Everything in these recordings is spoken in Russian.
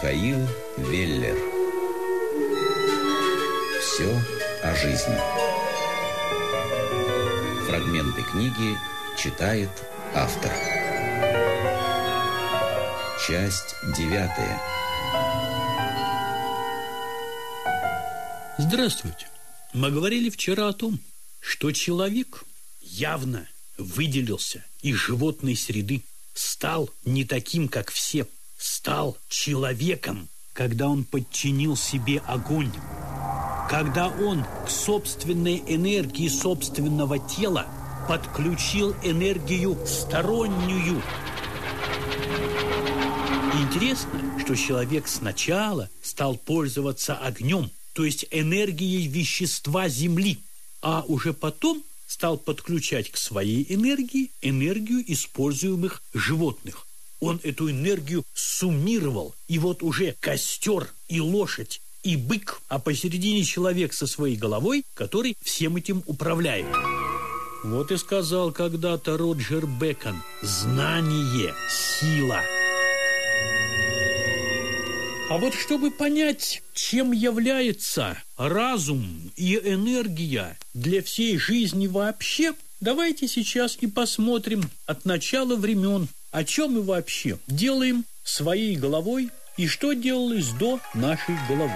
Михаил Веллер. Все о жизни. Фрагменты книги читает автор. Часть 9. Здравствуйте. Мы говорили вчера о том, что человек явно выделился из животной среды, стал не таким, как все, стал человеком, когда он подчинил себе огонь, когда он к собственной энергии собственного тела подключил энергию стороннюю. Интересно, что человек сначала стал пользоваться огнем, то есть энергией вещества Земли, а уже потом стал подключать к своей энергии энергию используемых животных. Он эту энергию суммировал, и вот уже костер и лошадь, и бык, а посередине человек со своей головой, который всем этим управляет. Вот и сказал когда-то Роджер Бекон: знание – сила. А вот чтобы понять, чем является разум и энергия для всей жизни вообще, давайте сейчас и посмотрим от начала времен, о чем мы вообще делаем своей головой и что делалось до нашей головы.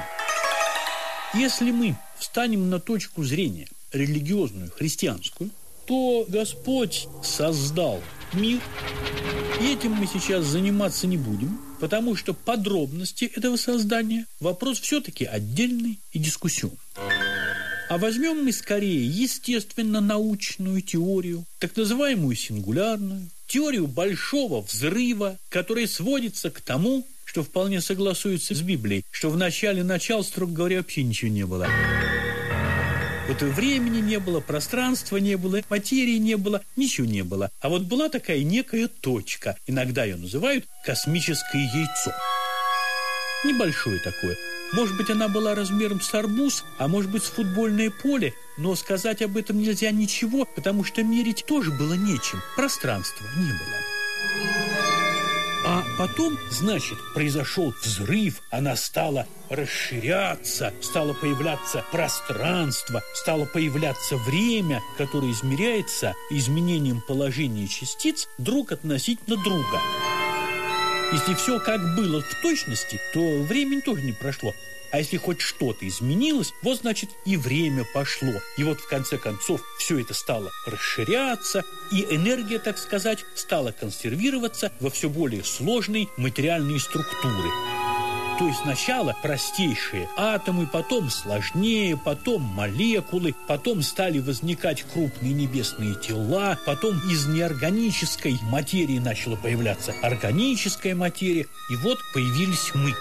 Если мы встанем на точку зрения религиозную, христианскую, то Господь создал мир, и этим мы сейчас заниматься не будем, потому что подробности этого создания – вопрос все-таки отдельный и дискуссионный. А возьмем мы скорее естественно-научную теорию, так называемую сингулярную, теорию большого взрыва, которая сводится к тому, что вполне согласуется с Библией, что в начале начал, строго говоря, вообще ничего не было. Вот и времени не было, пространства не было, материи не было, ничего не было. А вот была такая некая точка, иногда ее называют космическое яйцо. Небольшое такое. Может быть, она была размером с арбуз, а может быть, с футбольное поле, но сказать об этом нельзя ничего, потому что мерить тоже было нечем, пространства не было. А потом, значит, произошел взрыв, она стала расширяться, стало появляться пространство, стало появляться время, которое измеряется изменением положения частиц друг относительно друга. Если все как было в точности, то времени тоже не прошло. А если хоть что-то изменилось, вот, значит, и время пошло. И вот, в конце концов, все это стало расширяться, и энергия, так сказать, стала консервироваться во все более сложные материальные структуры. То есть сначала простейшие атомы, потом сложнее, потом молекулы, потом стали возникать крупные небесные тела, потом из неорганической материи начала появляться органическая материя, и вот появились мы.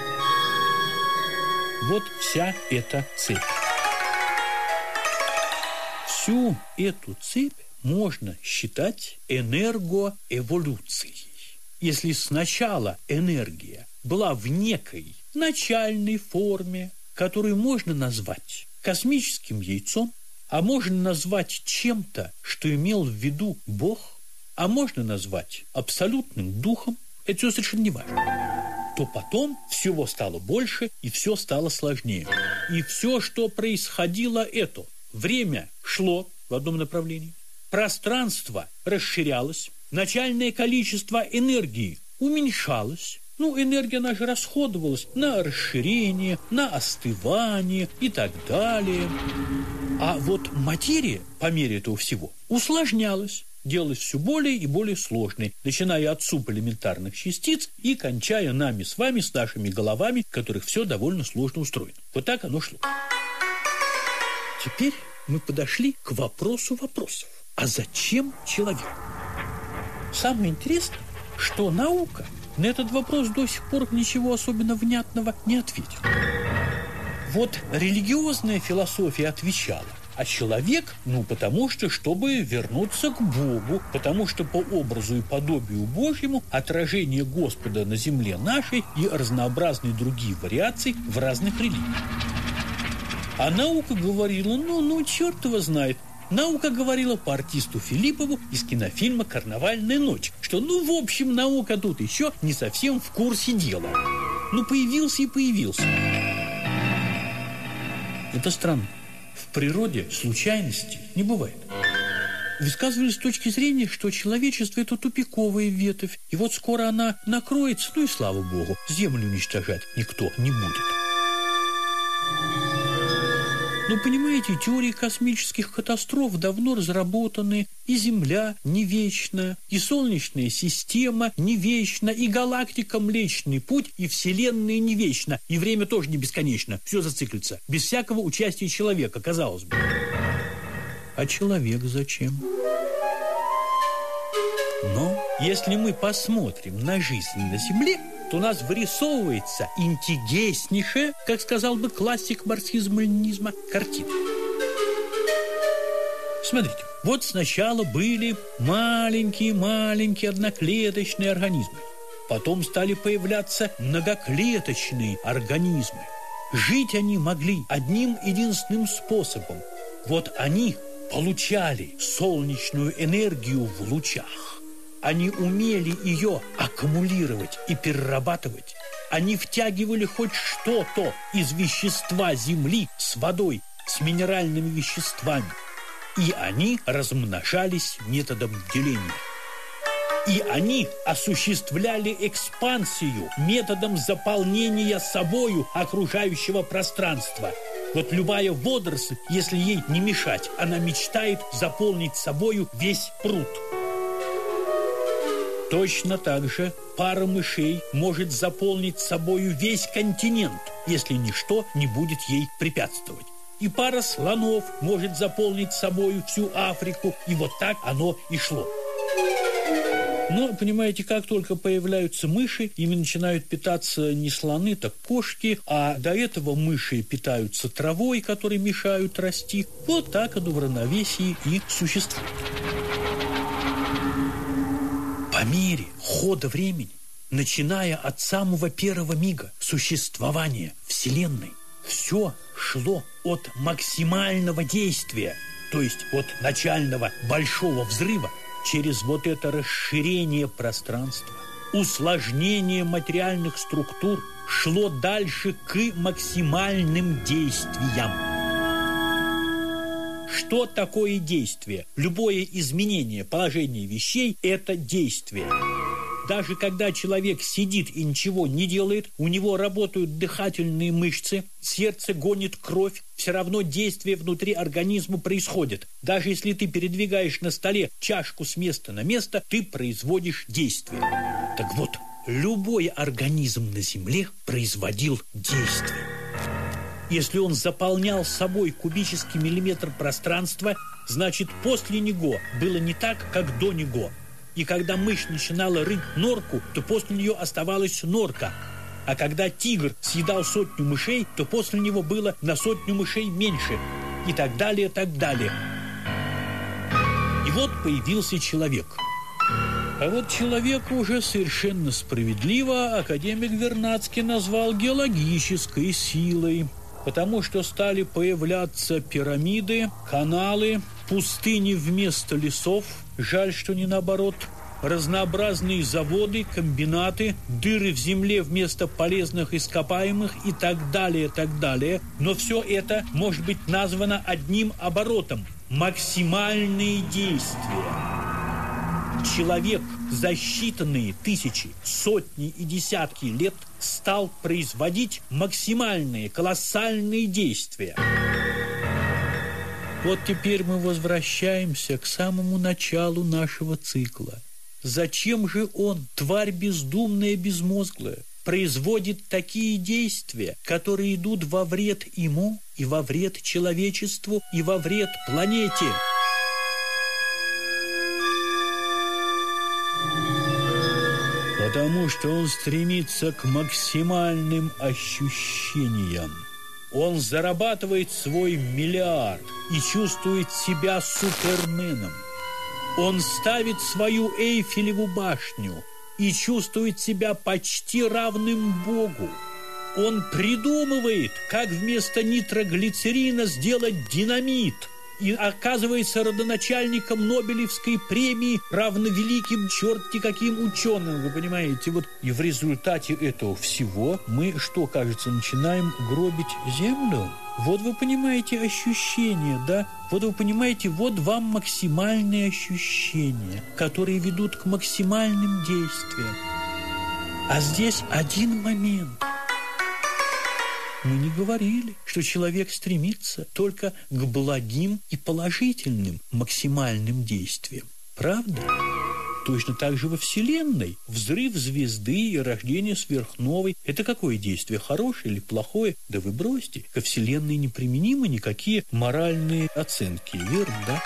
Вот вся эта цепь. Всю эту цепь можно считать энергоэволюцией. Если сначала энергия была в некой начальной форме, которую можно назвать космическим яйцом, а можно назвать чем-то, что имел в виду Бог, а можно назвать абсолютным духом, это все совершенно не важно, то потом всего стало больше и все стало сложнее. И все, что происходило, это время шло в одном направлении, пространство расширялось, начальное количество энергии уменьшалось. Энергия наша расходовалась на расширение, на остывание и так далее. А вот материя, по мере этого всего, усложнялась, делалась все более и более сложной, начиная от субэлементарных частиц и кончая нами с вами, с нашими головами, в которых все довольно сложно устроено. Вот так оно шло. Теперь мы подошли к вопросу вопросов. А зачем человек? Самое интересное, что наука на этот вопрос до сих пор ничего особенно внятного не ответила. Вот религиозная философия отвечала, а человек, потому что, чтобы вернуться к Богу, потому что по образу и подобию Божьему отражение Господа на земле нашей и разнообразные другие вариации в разных религиях. А наука говорила, черт его знает. Наука говорила по артисту Филиппову из кинофильма «Карнавальная ночь», что, в общем, наука тут еще не совсем в курсе дела. Ну, появился и появился. Это странно. В природе случайности не бывает. Высказывались с точки зрения, что человечество – это тупиковая ветвь, и вот скоро она накроется, ну и слава богу, землю уничтожать никто не будет. Но, понимаете, теории космических катастроф давно разработаны, и Земля не вечна, и Солнечная система не вечна, и галактика Млечный Путь, и Вселенная не вечна, и время тоже не бесконечно, все зациклится, без всякого участия человека, казалось бы. А человек зачем? Но если мы посмотрим на жизнь на Земле, то у нас вырисовывается интереснейшая, как сказал бы классик марксизма-ленинизма, картина. Смотрите, вот сначала были маленькие одноклеточные организмы. Потом стали появляться многоклеточные организмы. Жить они могли одним единственным способом. Вот они получали солнечную энергию в лучах. Они умели ее аккумулировать и перерабатывать. Они втягивали хоть что-то из вещества Земли с водой, с минеральными веществами. И они размножались методом деления. И они осуществляли экспансию методом заполнения собою окружающего пространства. Вот любая водоросль, если ей не мешать, она мечтает заполнить собою весь пруд. Точно так же пара мышей может заполнить собою весь континент, если ничто не будет ей препятствовать. И пара слонов может заполнить собою всю Африку, и вот так оно и шло. Но, понимаете, как только появляются мыши, ими начинают питаться не слоны, так кошки, а до этого мыши питаются травой, которой мешают расти. Вот так оно в равновесии и существует. По мере хода времени, начиная от самого первого мига существования Вселенной, все шло от максимального действия, то есть от начального большого взрыва, через вот это расширение пространства, усложнение материальных структур, шло дальше к максимальным действиям. Что такое действие? Любое изменение положения вещей – это действие. Даже когда человек сидит и ничего не делает, у него работают дыхательные мышцы, сердце гонит кровь, все равно действие внутри организма происходит. Даже если ты передвигаешь на столе чашку с места на место, ты производишь действие. Так вот, любой организм на Земле производил действие. Если он заполнял собой кубический миллиметр пространства, значит, после него было не так, как до него. И когда мышь начинала рыть норку, то после нее оставалась норка. А когда тигр съедал 100 мышей, то после него было на 100 мышей меньше. И так далее, так далее. И вот появился человек. А вот человека уже совершенно справедливо академик Вернадский назвал геологической силой. Потому что стали появляться пирамиды, каналы, пустыни вместо лесов, жаль, что не наоборот, разнообразные заводы, комбинаты, дыры в земле вместо полезных ископаемых и так далее, так далее. Но все это может быть названо одним оборотом – максимальные действия. Человек за считанные тысячи, сотни и десятки лет стал производить максимальные, колоссальные действия. Вот теперь мы возвращаемся к самому началу нашего цикла. Зачем же он, тварь бездумная, безмозглая, производит такие действия, которые идут во вред ему, и во вред человечеству, и во вред планете? Потому что он стремится к максимальным ощущениям. Он зарабатывает свой миллиард и чувствует себя суперменом. Он ставит свою Эйфелеву башню и чувствует себя почти равным Богу. Он придумывает, как вместо нитроглицерина сделать динамит. и оказывается родоначальником Нобелевской премии, равно великим черти каким ученым, вы понимаете. Вот и в результате этого всего мы, что кажется, начинаем гробить землю. Вот вы понимаете ощущения, да? Вот вы понимаете, вот вам максимальные ощущения, которые ведут к максимальным действиям. А здесь один момент. Мы не говорили, что человек стремится только к благим и положительным максимальным действиям. Правда? Точно так же во Вселенной. Взрыв звезды и рождение сверхновой – это какое действие, хорошее или плохое? Да вы бросьте. Ко Вселенной неприменимы никакие моральные оценки, верно, да?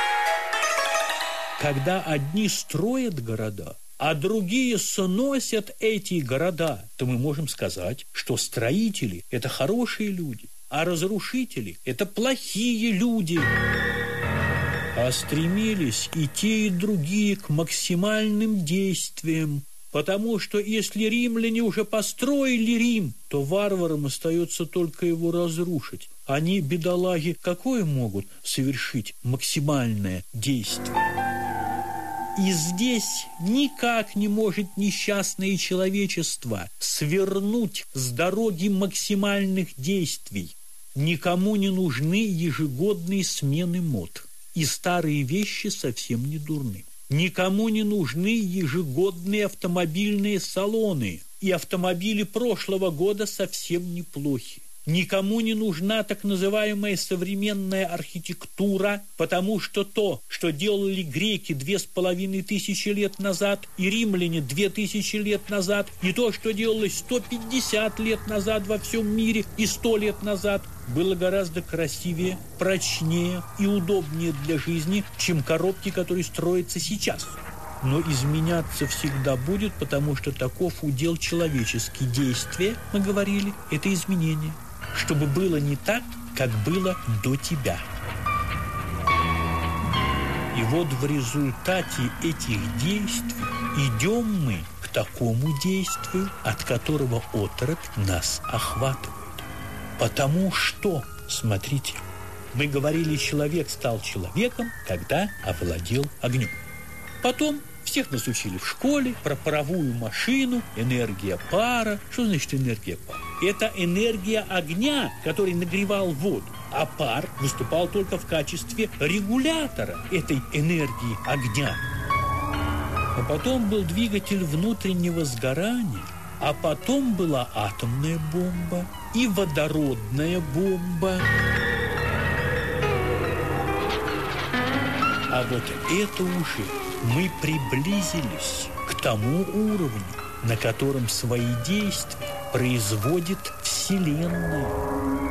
Когда одни строят города, а другие сносят эти города, то мы можем сказать, что строители – это хорошие люди, а разрушители – это плохие люди. А стремились и те, и другие к максимальным действиям, потому что если римляне уже построили Рим, то варварам остается только его разрушить. Они, бедолаги, какое могут совершить максимальное действие? И здесь никак не может несчастное человечество свернуть с дороги максимальных действий. Никому не нужны ежегодные смены мод. И старые вещи совсем не дурны. Никому не нужны ежегодные автомобильные салоны. И автомобили прошлого года совсем неплохи. Никому не нужна так называемая современная архитектура, потому что то, что делали греки 2500 лет назад и римляне 2000 лет назад, и то, что делалось 150 лет назад во всем мире и 100 лет назад, было гораздо красивее, прочнее и удобнее для жизни, чем коробки, которые строятся сейчас. Но изменяться всегда будет, потому что таков удел человеческий. Действие, мы говорили, это изменение. Чтобы было не так, как было до тебя. И вот в результате этих действий идем мы к такому действию, от которого отрок нас охватывает. Потому что, смотрите, мы говорили, человек стал человеком, когда овладел огнем. Потом всех нас учили в школе про паровую машину, энергия пара. Что значит энергия пара? Это энергия огня, который нагревал воду, а пар выступал только в качестве регулятора этой энергии огня. А потом был двигатель внутреннего сгорания, а потом была атомная бомба и водородная бомба. А вот это уже мы приблизились к тому уровню, на котором свои действия производит Вселенная.